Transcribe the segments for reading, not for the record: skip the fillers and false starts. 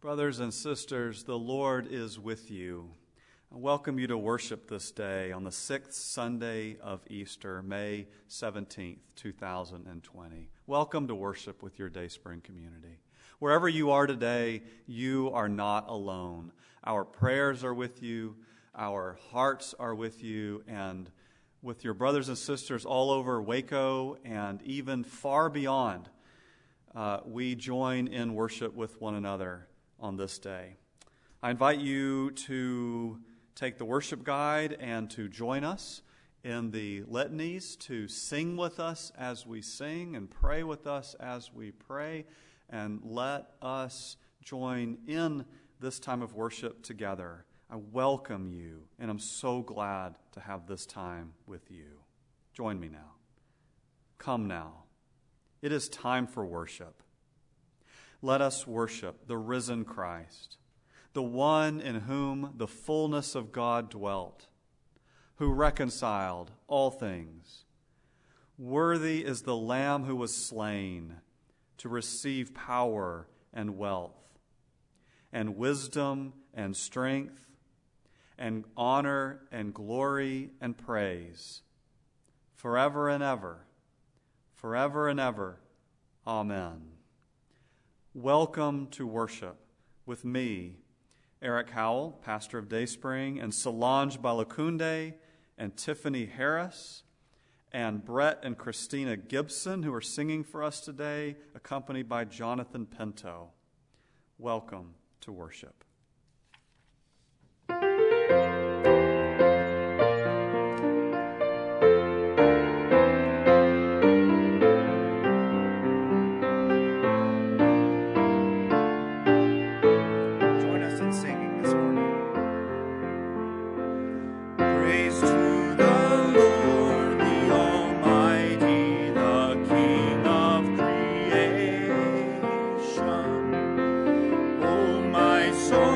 Brothers and sisters, the Lord is with you. I welcome you to worship this day on the 6th Sunday of Easter, May 17th, 2020. Welcome to worship with your Dayspring community. Wherever you are today, you are not alone. Our prayers are with you, our hearts are with you, and with your brothers and sisters all over Waco and even far beyond, we join in worship with one another on this day. I invite you to take the worship guide and to join us in the litanies, to sing with us as we sing and pray with us as we pray, and let us join in this time of worship together. I welcome you, and I'm so glad to have this time with you. Join me now. Come now. It is time for worship. Let us worship the risen Christ, the one in whom the fullness of God dwelt, who reconciled all things. Worthy is the Lamb who was slain to receive power and wealth, and wisdom and strength, and honor and glory and praise, forever and ever, forever and ever. Amen. Welcome to worship with me, Eric Howell, pastor of Dayspring, and Solange Balakunde, and Tiffany Harris, and Brett and Christina Gibson, who are singing for us today, accompanied by Jonathan Pinto. Welcome to worship. So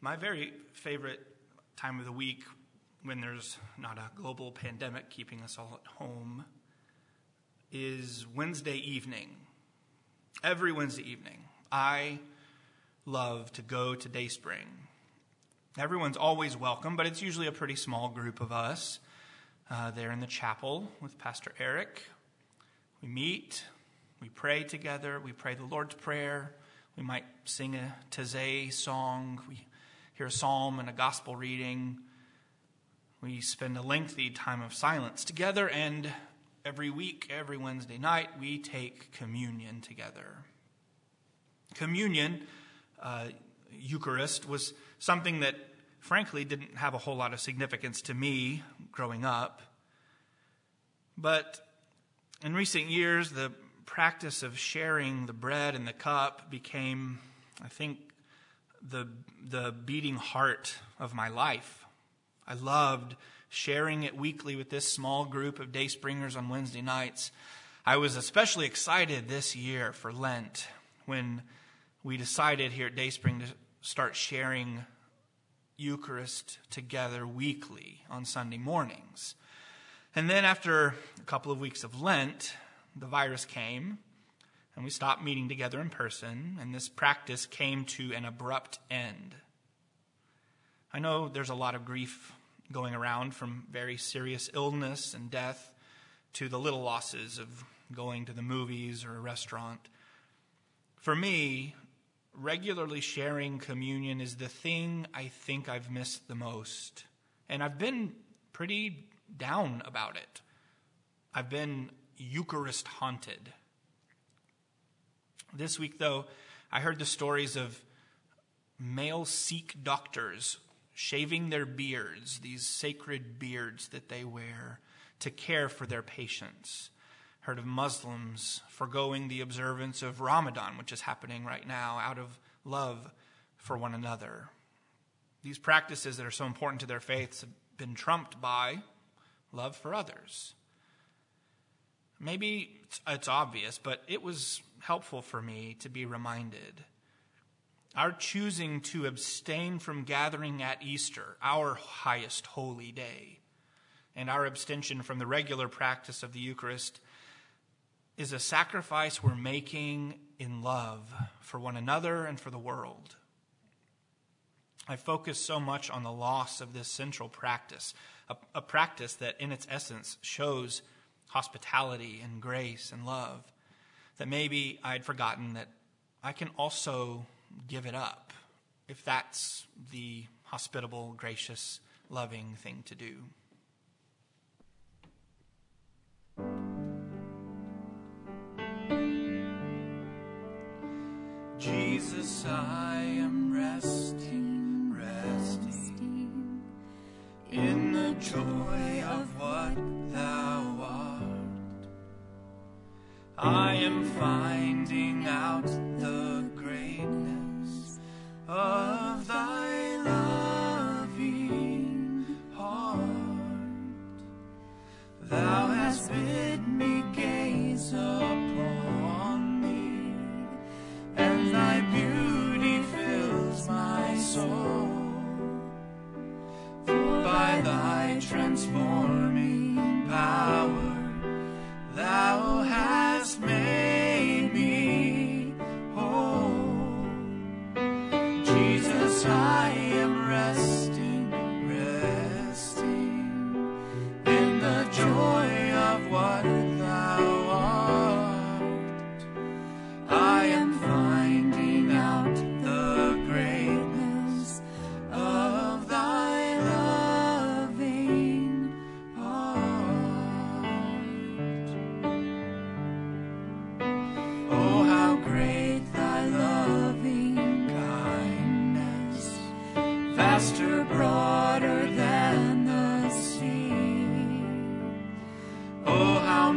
My very favorite time of the week when there's not a global pandemic keeping us all at home is Wednesday evening. Every Wednesday evening, I love to go to Dayspring. Everyone's always welcome, but it's usually a pretty small group of us there in the chapel with Pastor Eric. We meet, we pray together, we pray the Lord's Prayer. We might sing a Taizé song, we hear a psalm and a gospel reading. We spend a lengthy time of silence together, and every week, every Wednesday night, we take communion together. Communion, Eucharist, was something that, frankly, didn't have a whole lot of significance to me growing up. But in recent years, the practice of sharing the bread and the cup became, I think, the beating heart of my life. I loved sharing it weekly with this small group of Dayspringers on Wednesday nights. I was especially excited this year for Lent when we decided here at Dayspring to start sharing Eucharist together weekly on Sunday mornings. And then after a couple of weeks of Lent, the virus came and we stopped meeting together in person, and this practice came to an abrupt end. I know there's a lot of grief going around, from very serious illness and death to the little losses of going to the movies or a restaurant. For me, regularly sharing communion is the thing I think I've missed the most. And I've been pretty down about it. I've been Eucharist haunted. This week, though, I heard the stories of male Sikh doctors shaving their beards, these sacred beards that they wear to care for their patients. Heard of Muslims forgoing the observance of Ramadan, which is happening right now, out of love for one another. These practices that are so important to their faiths have been trumped by love for others. Maybe it's obvious, but it was helpful for me to be reminded. Our choosing to abstain from gathering at Easter, our highest holy day, and our abstention from the regular practice of the Eucharist is a sacrifice we're making in love for one another and for the world. I focus so much on the loss of this central practice, a practice that in its essence shows hospitality and grace and love, that maybe I'd forgotten that I can also give it up if that's the hospitable, gracious, loving thing to do. Jesus, I am resting in the joy of what thou art. I am finding out the greatness of thy loving heart. Thou hast bid me gaze upon thee, and thy beauty fills my soul. For by thy transforming power, thou hast made me whole. Jesus, I am resting in the joy of what thou art. I am finding out the greatness of thy loving heart. Oh, how great thy loving kindness, vaster, broader than the sea. Oh, how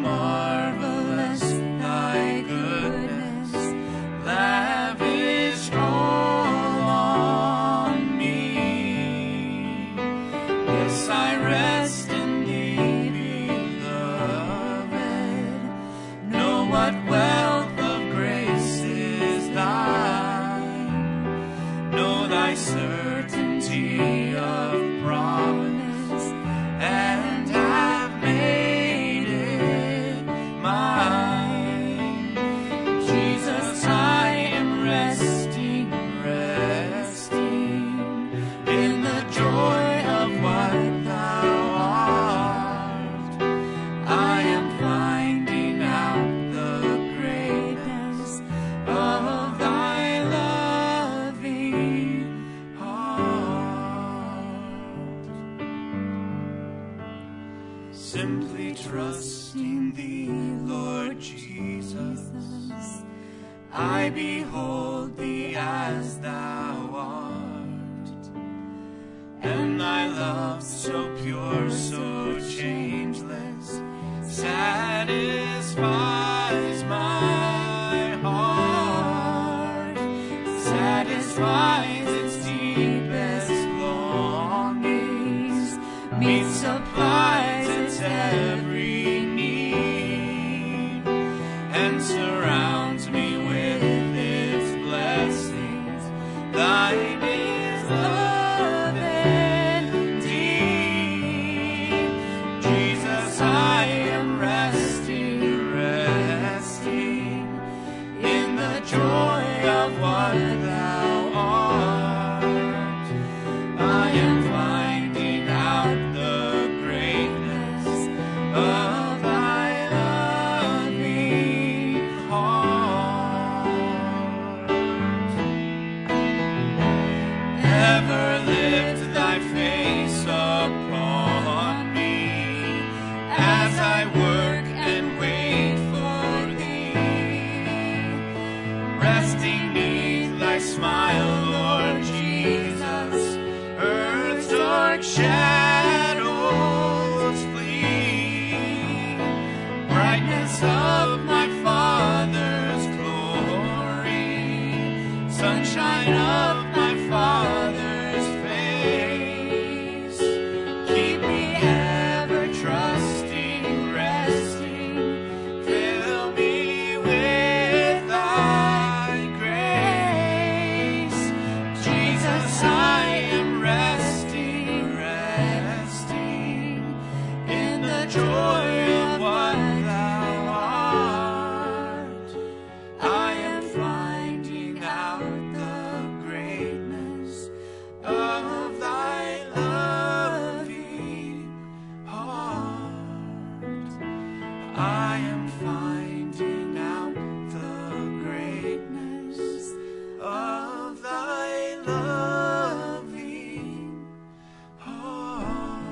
trust in thee, Lord Jesus. I behold thee as thou art, and thy love so pure, so changeless, satisfies my heart, satisfies its deepest longings, meets, supplies its every need, and surrounds me with its blessings. Thine is love indeed. Jesus, I am resting, resting in the joy of what thou art. I am finding out the greatness of thy loving heart. Ever lift thy face upon me as I work and wait for thee, resting neath thy smile, Lord Jesus. Earth's dark shadows flee, brightness of my Father's glory, sunshine of my Father's face. Keep me ever trusting, resting, fill me with thy grace. Jesus, I am resting, resting in the joy of what thou art. I am finding out the greatness of thy loving heart. I am finding out the greatness of thy loving heart.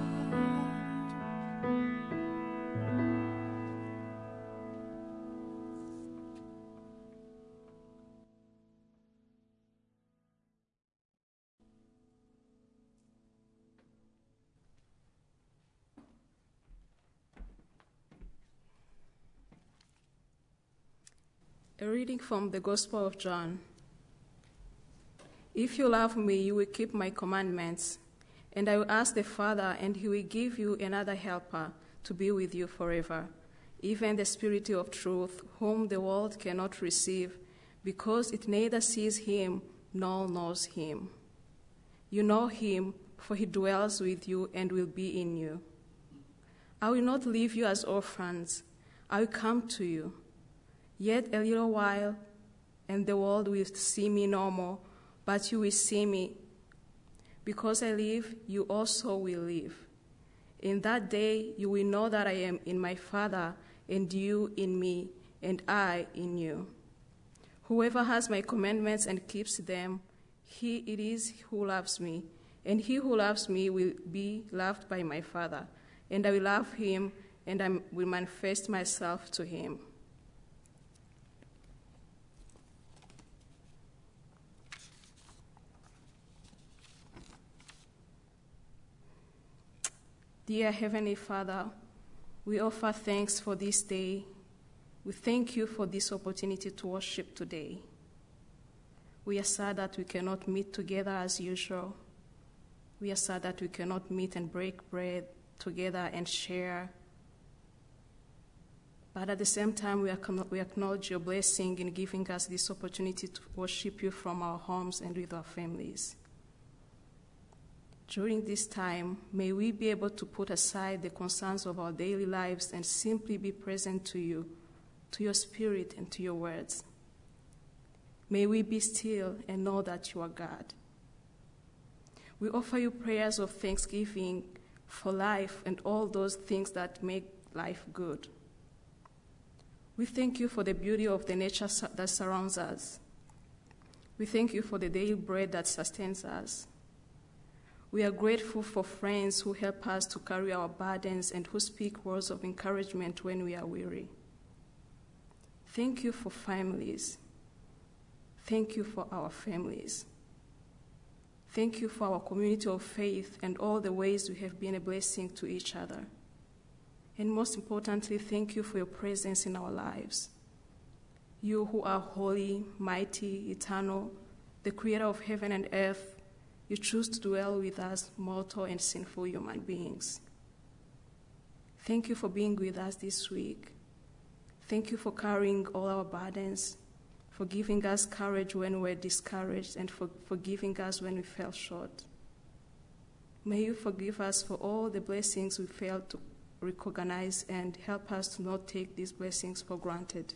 A reading from the Gospel of John. If you love me, you will keep my commandments, and I will ask the Father, and he will give you another helper to be with you forever, even the Spirit of truth, whom the world cannot receive, because it neither sees him nor knows him. You know him, for he dwells with you and will be in you. I will not leave you as orphans. I will come to you. Yet a little while, and the world will see me no more, but you will see me. Because I live, you also will live. In that day you will know that I am in my Father, and you in me, and I in you. Whoever has my commandments and keeps them, he it is who loves me, and he who loves me will be loved by my Father, and I will love him, and I will manifest myself to him. Dear Heavenly Father, we offer thanks for this day. We thank you for this opportunity to worship today. We are sad that we cannot meet together as usual. We are sad that we cannot meet and break bread together and share. But at the same time, we acknowledge your blessing in giving us this opportunity to worship you from our homes and with our families. During this time, may we be able to put aside the concerns of our daily lives and simply be present to you, to your spirit, and to your words. May we be still and know that you are God. We offer you prayers of thanksgiving for life and all those things that make life good. We thank you for the beauty of the nature that surrounds us. We thank you for the daily bread that sustains us. We are grateful for friends who help us to carry our burdens and who speak words of encouragement when we are weary. Thank you for families. Thank you for our families. Thank you for our community of faith and all the ways we have been a blessing to each other. And most importantly, thank you for your presence in our lives. You who are holy, mighty, eternal, the creator of heaven and earth, you choose to dwell with us, mortal and sinful human beings. Thank you for being with us this week. Thank you for carrying all our burdens, for giving us courage when we're discouraged, and for forgiving us when we fell short. May you forgive us for all the blessings we failed to recognize and help us to not take these blessings for granted.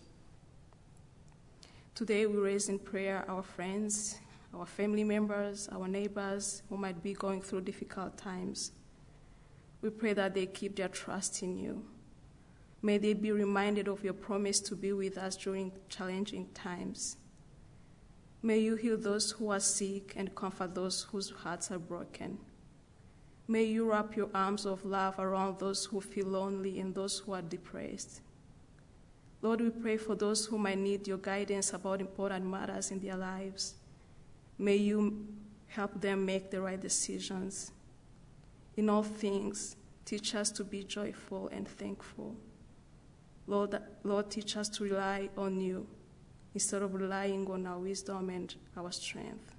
Today we raise in prayer our friends, our family members, our neighbors who might be going through difficult times. We pray that they keep their trust in you. May they be reminded of your promise to be with us during challenging times. May you heal those who are sick and comfort those whose hearts are broken. May you wrap your arms of love around those who feel lonely and those who are depressed. Lord, we pray for those who might need your guidance about important matters in their lives. May you help them make the right decisions. In all things, teach us to be joyful and thankful. Lord, teach us to rely on you instead of relying on our wisdom and our strength.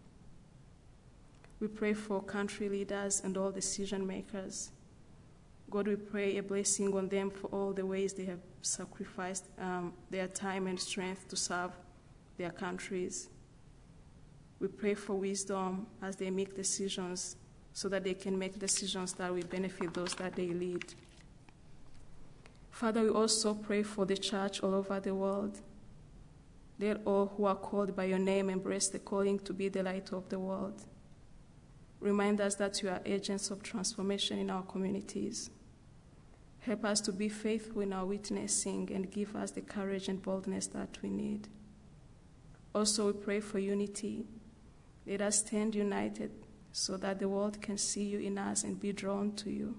We pray for country leaders and all decision makers. God, we pray a blessing on them for all the ways they have sacrificed their time and strength to serve their countries. We pray for wisdom as they make decisions so that they can make decisions that will benefit those that they lead. Father, we also pray for the church all over the world. Let all who are called by your name embrace the calling to be the light of the world. Remind us that you are agents of transformation in our communities. Help us to be faithful in our witnessing and give us the courage and boldness that we need. Also, we pray for unity. Let us stand united so that the world can see you in us and be drawn to you.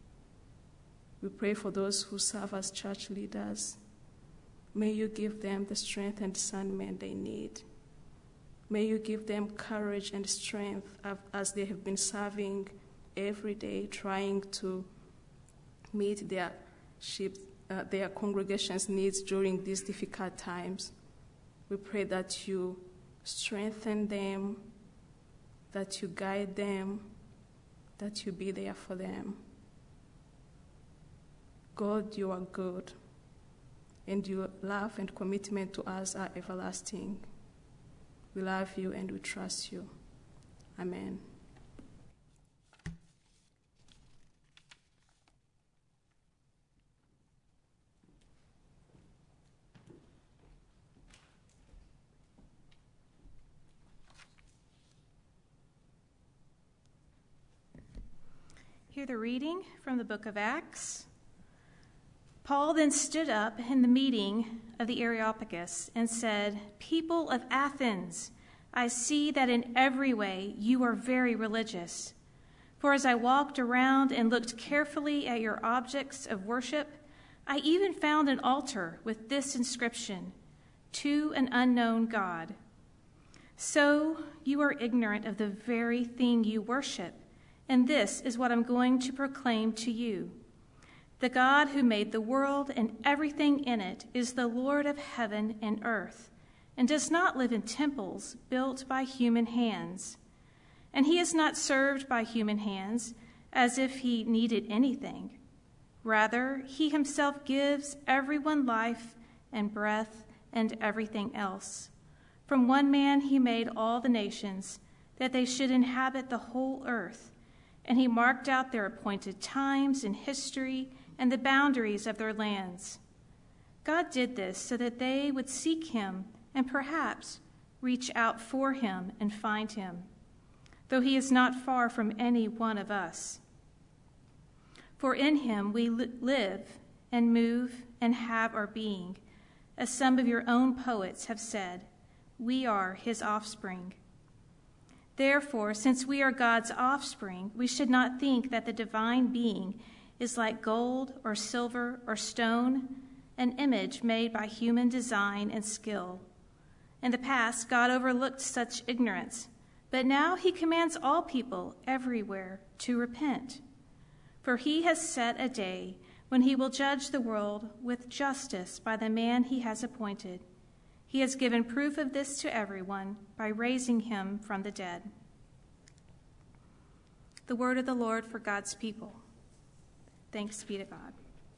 We pray for those who serve as church leaders. May you give them the strength and discernment they need. May you give them courage and strength as they have been serving every day, trying to meet their congregation's needs during these difficult times. We pray that you strengthen them, that you guide them, that you be there for them. God, you are good, and your love and commitment to us are everlasting. We love you and we trust you. Amen. Hear the reading from the book of Acts. Paul then stood up in the meeting of the Areopagus and said, "People of Athens, I see that in every way you are very religious. For as I walked around and looked carefully at your objects of worship, I even found an altar with this inscription, 'To an unknown God.' So you are ignorant of the very thing you worship, and this is what I'm going to proclaim to you. The God who made the world and everything in it is the Lord of heaven and earth, and does not live in temples built by human hands. And he is not served by human hands as if he needed anything. Rather, he himself gives everyone life and breath and everything else. From one man he made all the nations, that they should inhabit the whole earth, and he marked out their appointed times in history and the boundaries of their lands. God did this so that they would seek him and perhaps reach out for him and find him, though he is not far from any one of us. For in him we live and move and have our being, as some of your own poets have said, we are his offspring. Therefore, since we are God's offspring, we should not think that the divine being is like gold or silver or stone, an image made by human design and skill. In the past, God overlooked such ignorance, but now he commands all people everywhere to repent. For he has set a day when he will judge the world with justice by the man he has appointed. He has given proof of this to everyone by raising him from the dead. The word of the Lord for God's people. Thanks be to God.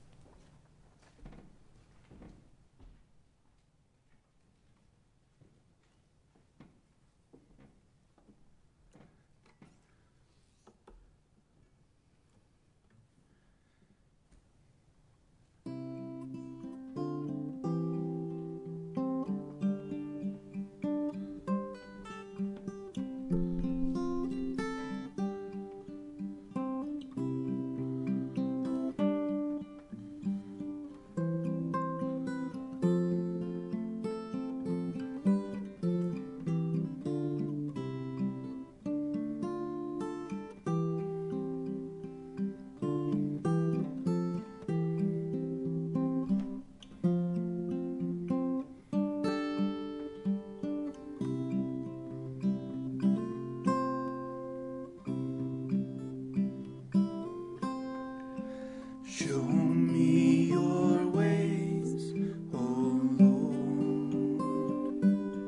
Show me your ways, O Lord.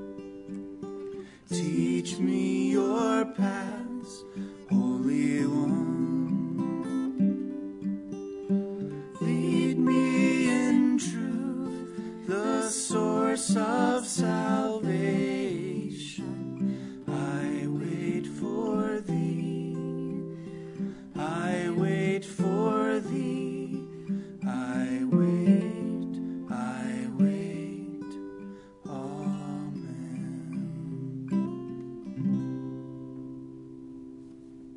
Teach me your paths, Holy One. Lead me in truth, the source of salvation. I wait for thee. I wait for thee. I wait, Amen.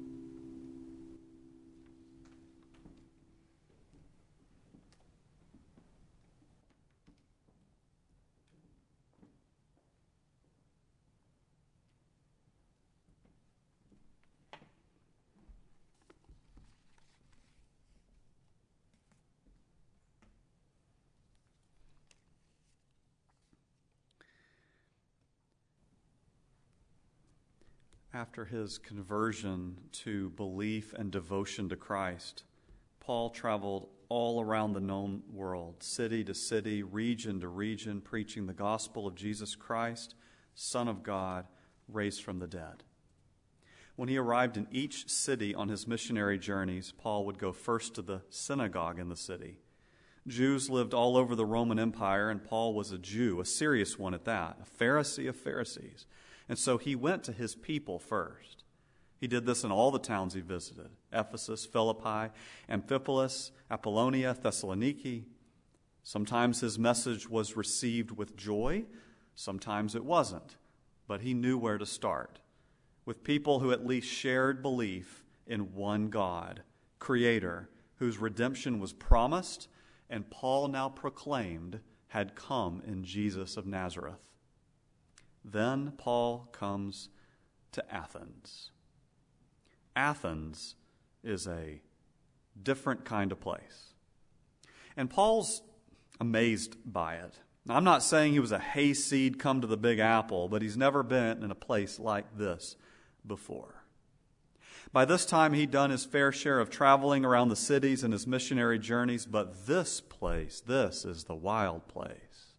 After his conversion to belief and devotion to Christ, Paul traveled all around the known world, city to city, region to region, preaching the gospel of Jesus Christ, Son of God, raised from the dead. When he arrived in each city on his missionary journeys, Paul would go first to the synagogue in the city. Jews lived all over the Roman Empire, and Paul was a Jew, a serious one at that, a Pharisee of Pharisees. And so he went to his people first. He did this in all the towns he visited: Ephesus, Philippi, Amphipolis, Apollonia, Thessaloniki. Sometimes his message was received with joy, sometimes it wasn't. But he knew where to start, with people who at least shared belief in one God, Creator, whose redemption was promised and Paul now proclaimed had come in Jesus of Nazareth. Then Paul comes to Athens. Athens is a different kind of place. And Paul's amazed by it. Now, I'm not saying he was a hayseed come to the Big Apple, but he's never been in a place like this before. By this time, he'd done his fair share of traveling around the cities in his missionary journeys, but this place, this is the wild place.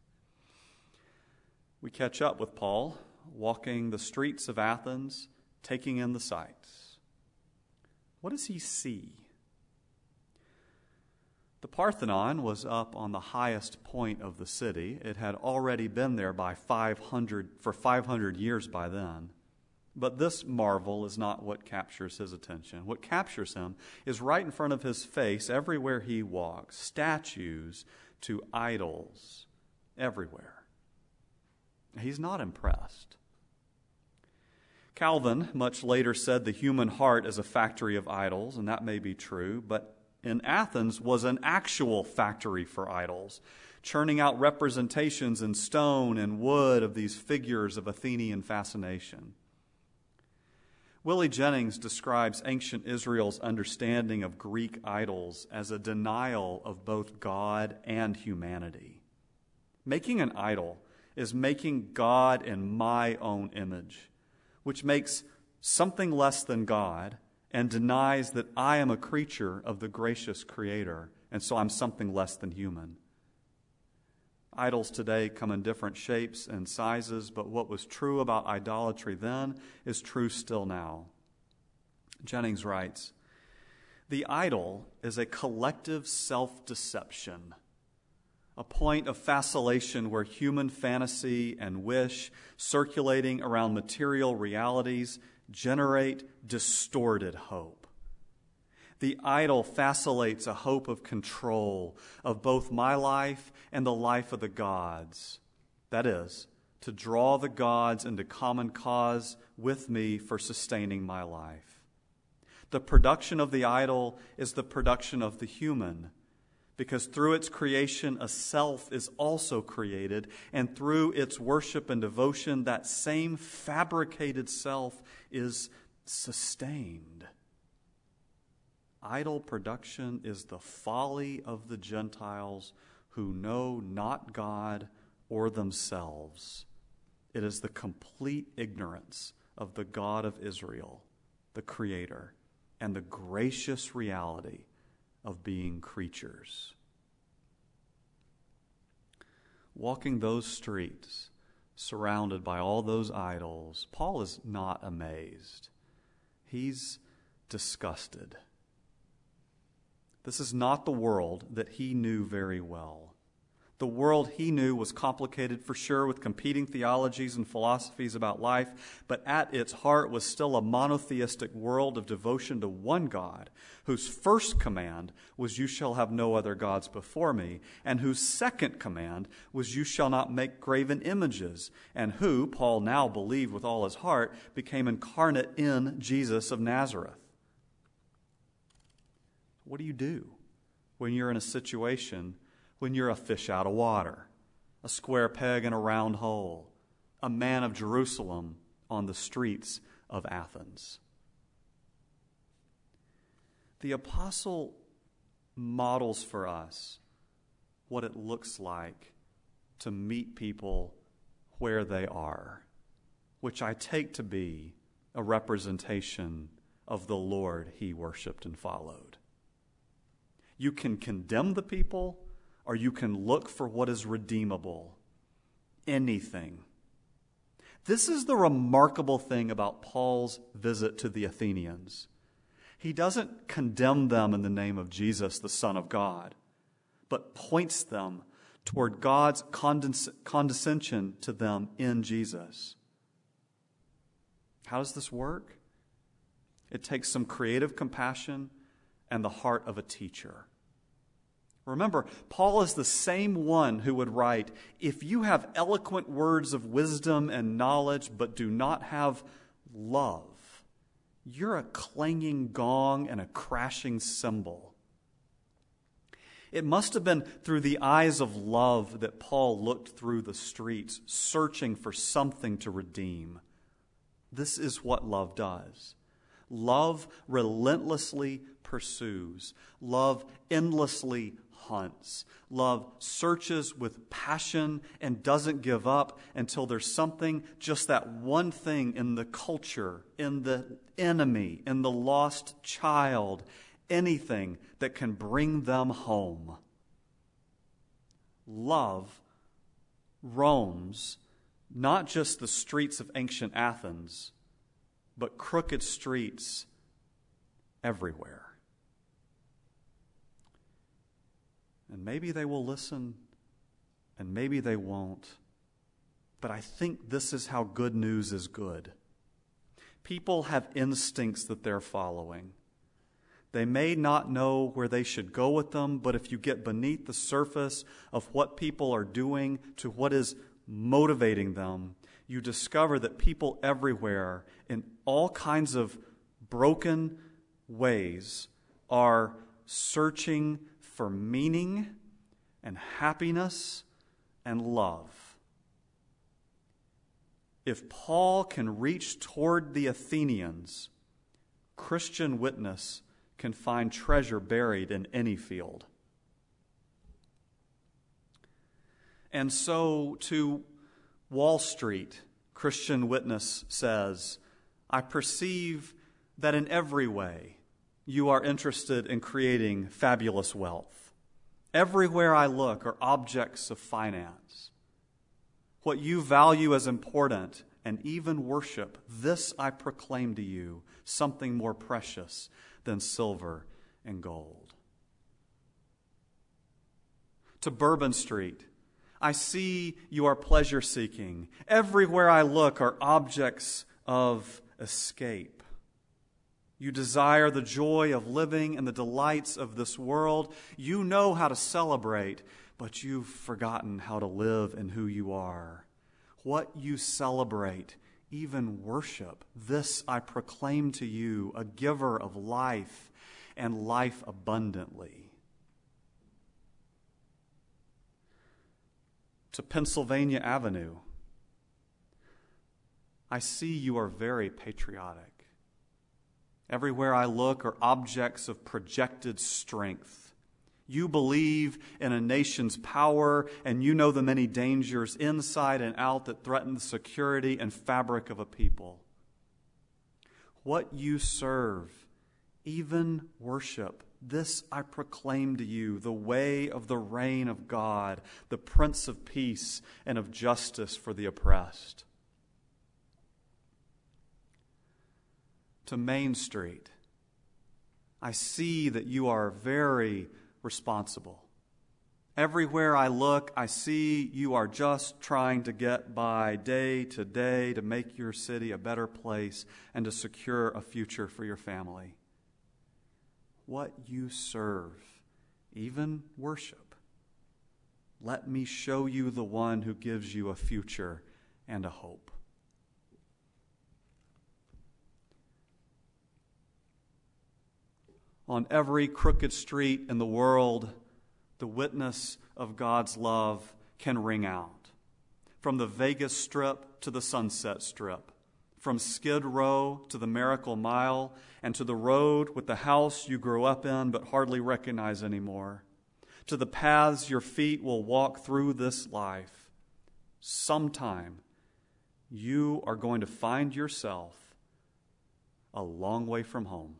We catch up with Paul, walking the streets of Athens, taking in the sights. What does he see? The Parthenon was up on the highest point of the city. It had already been there for 500 years by then. But this marvel is not what captures his attention. What captures him is right in front of his face, everywhere he walks, statues to idols everywhere. He's not impressed. Calvin much later said the human heart is a factory of idols, and that may be true, but in Athens was an actual factory for idols, churning out representations in stone and wood of these figures of Athenian fascination. Willie Jennings describes ancient Israel's understanding of Greek idols as a denial of both God and humanity. Making an idol is making God in my own image, which makes something less than God and denies that I am a creature of the gracious Creator, and so I'm something less than human. Idols today come in different shapes and sizes, but what was true about idolatry then is true still now. Jennings writes, "The idol is a collective self-deception, a point of facilation where human fantasy and wish, circulating around material realities, generate distorted hope. The idol facilitates a hope of control of both my life and the life of the gods. That is, to draw the gods into common cause with me for sustaining my life. The production of the idol is the production of the human, because through its creation a self is also created, and through its worship and devotion that same fabricated self is sustained. Idol production is the folly of the Gentiles who know not God or themselves. It is the complete ignorance of the God of Israel, the Creator, and the gracious reality of being creatures." Walking those streets, surrounded by all those idols, Paul is not amazed. He's disgusted. This is not the world that he knew very well. The world he knew was complicated for sure, with competing theologies and philosophies about life, but at its heart was still a monotheistic world of devotion to one God, whose first command was, "You shall have no other gods before me," and whose second command was, "You shall not make graven images," and who, Paul now believed with all his heart, became incarnate in Jesus of Nazareth. What do you do when you're in a situation when you're a fish out of water, a square peg in a round hole, a man of Jerusalem on the streets of Athens? The apostle models for us what it looks like to meet people where they are, which I take to be a representation of the Lord he worshiped and followed. You can condemn the people, or you can look for what is redeemable. Anything. This is the remarkable thing about Paul's visit to the Athenians. He doesn't condemn them in the name of Jesus, the Son of God, but points them toward God's condescension to them in Jesus. How does this work? It takes some creative compassion and the heart of a teacher. Remember, Paul is the same one who would write, "If you have eloquent words of wisdom and knowledge but do not have love, you're a clanging gong and a crashing cymbal." It must have been through the eyes of love that Paul looked through the streets, searching for something to redeem. This is what love does. Love relentlessly pursues. Love endlessly hunts. Love searches with passion and doesn't give up until there's something, just that one thing in the culture, in the enemy, in the lost child, anything that can bring them home. Love roams not just the streets of ancient Athens, but crooked streets everywhere. And maybe they will listen, and maybe they won't. But I think this is how good news is good. People have instincts that they're following. They may not know where they should go with them, but if you get beneath the surface of what people are doing to what is motivating them, you discover that people everywhere, in all kinds of broken ways, are searching for meaning and happiness and love. If Paul can reach toward the Athenians Christian witness can find treasure buried in any field. And so to Wall Street, Christian witness says, I perceive that in every way you are interested in creating fabulous wealth. Everywhere I look are objects of finance. What you value as important and even worship, this I proclaim to you, something more precious than silver and gold. To Bourbon Street, I see you are pleasure-seeking. Everywhere I look are objects of escape. You desire the joy of living and the delights of this world. You know how to celebrate, but you've forgotten how to live in who you are. What you celebrate, even worship, this I proclaim to you, a giver of life and life abundantly. To Pennsylvania Avenue, I see you are very patriotic. Everywhere I look are objects of projected strength. You believe in a nation's power, and you know the many dangers inside and out that threaten the security and fabric of a people. What you serve, even worship, this I proclaim to you, the way of the reign of God, the Prince of Peace and of justice for the oppressed. To Main Street, I see that you are very responsible. Everywhere I look, I see you are just trying to get by day to day to make your city a better place and to secure a future for your family. What you serve, even worship, let me show you the one who gives you a future and a hope. On every crooked street in the world, the witness of God's love can ring out. From the Vegas Strip to the Sunset Strip, from Skid Row to the Miracle Mile, and to the road with the house you grew up in but hardly recognize anymore, to the paths your feet will walk through this life, sometime you are going to find yourself a long way from home.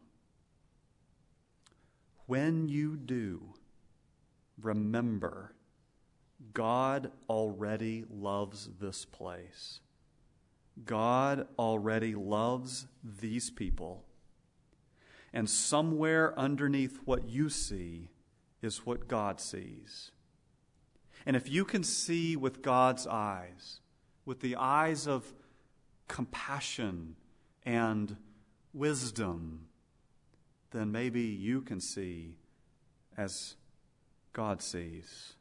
When you do, remember, God already loves this place. God already loves these people. And somewhere underneath what you see is what God sees. And if you can see with God's eyes, with the eyes of compassion and wisdom, then maybe you can see as God sees.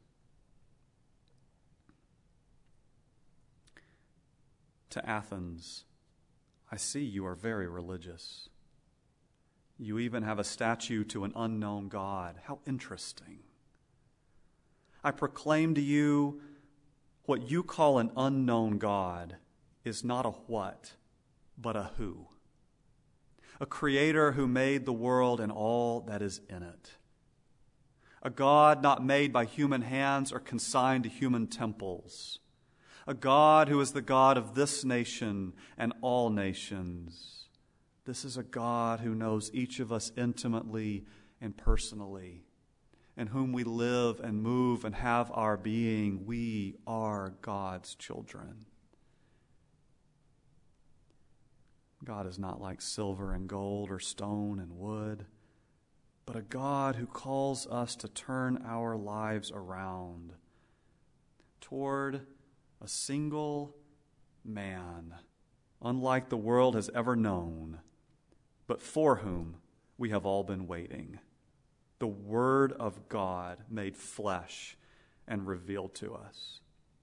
To Athens, I see you are very religious. You even have a statue to an unknown God. How interesting. I proclaim to you, what you call an unknown God is not a what, but a who. A creator who made the world and all that is in it. A God not made by human hands or consigned to human temples. A God who is the God of this nation and all nations. This is a God who knows each of us intimately and personally, in whom we live and move and have our being. We are God's children. God is not like silver and gold or stone and wood, but a God who calls us to turn our lives around toward a single man, unlike the world has ever known, but for whom we have all been waiting. The Word of God made flesh and revealed to us.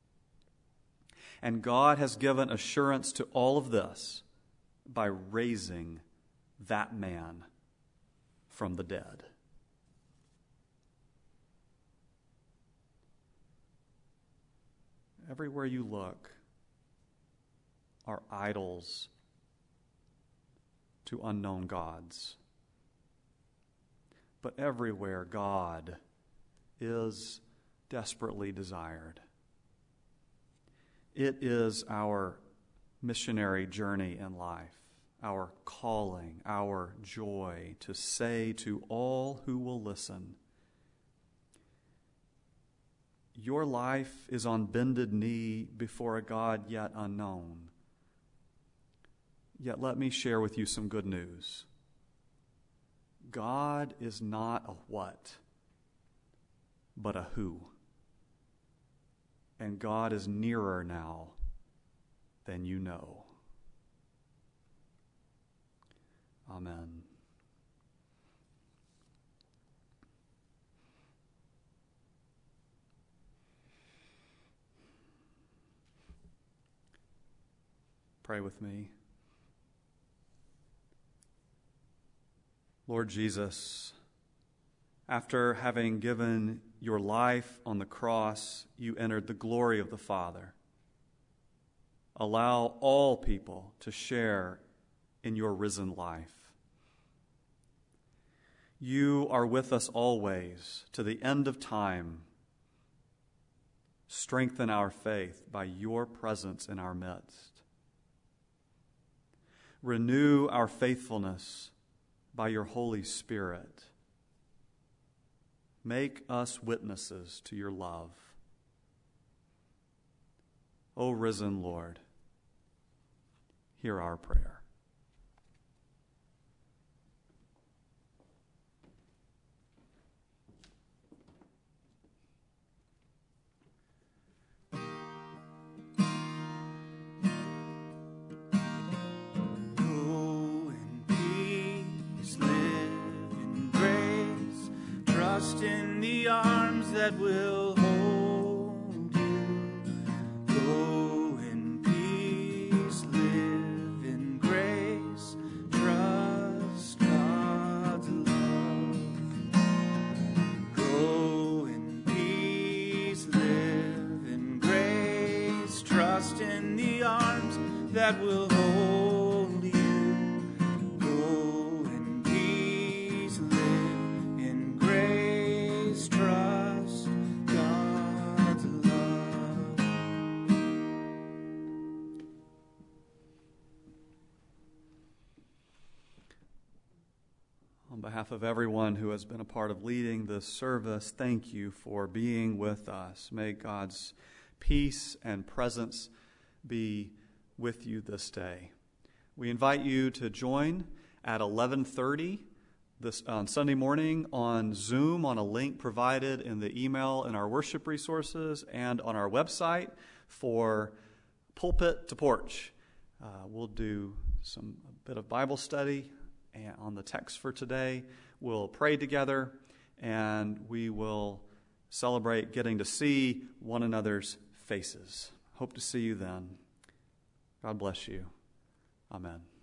And God has given assurance to all of this by raising that man from the dead. Everywhere you look are idols to unknown gods. But everywhere God is desperately desired. It is our missionary journey in life, our calling, our joy to say to all who will listen, your life is on bended knee before a God yet unknown. Yet let me share with you some good news. God is not a what, but a who. And God is nearer now than you know. Amen. Pray with me. Lord Jesus, after having given your life on the cross, you entered the glory of the Father. Allow all people to share in your risen life. You are with us always to the end of time. Strengthen our faith by your presence in our midst. Renew our faithfulness by your Holy Spirit. Make us witnesses to your love. O risen Lord, hear our prayer. Trust in the arms that will hold you. Go in peace, live in grace, trust God's love. Go in peace, live in grace, trust in the arms that will hold you. Go in peace, live in grace, trust God's love. On behalf of everyone who has been a part of leading this service, thank you for being with us. May God's peace and presence be with you this day. We invite you to join at 11:30 on Sunday morning on Zoom on a link provided in the email in our worship resources and on our website for Pulpit to Porch. We'll do a bit of Bible study on the text for today. We'll pray together, and we will celebrate getting to see one another's faces. Hope to see you then. God bless you. Amen.